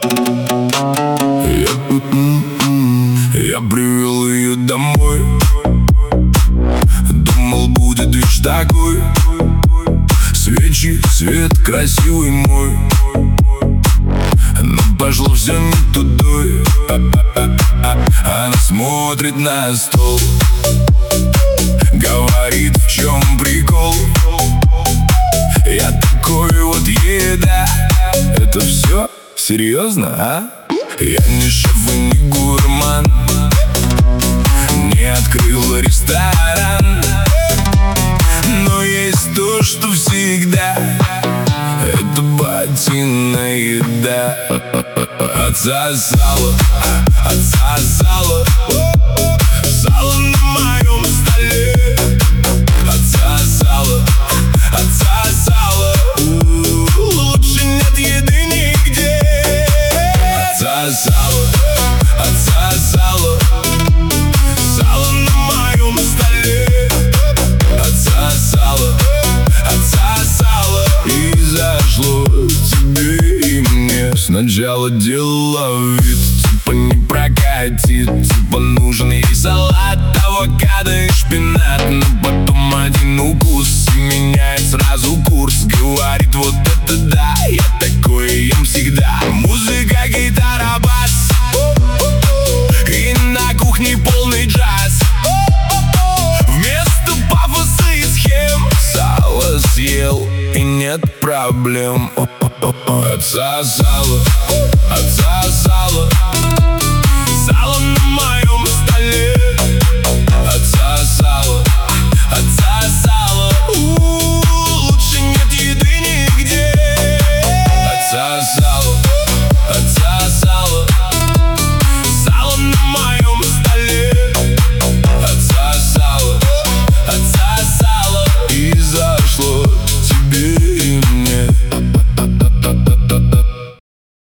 Я привел ее домой, думал, будет лишь такой. Свечи, свет красивый мой, но пошло все не тудой. Она смотрит на стол, говорит, в чем прикол. Я такой вот еда. Это все? Серьезно, а? Я не шеф и не гурман, не открыл ресторан, но есть то, что всегда. Это батиная еда. Отсосала, отсосала сало на моем столе. Отсосала, отсосала, лучше нет еды нигде. Отсосала, отсосала сало на моем столе. Отсосала, отсосала, и зашло тебе и мне. Сначала делала вид, типа не прокатит, типа нужен ей салат, авокадо и шпинат. Но потом один укус и меняет сразу курс. Говорит, вот это да, я такой ем всегда. Музыка, гитара, бас, и на кухне полный джаз. Вместо пафоса и схем сало съел, и нет проблем. Отсосала, отсосала сало на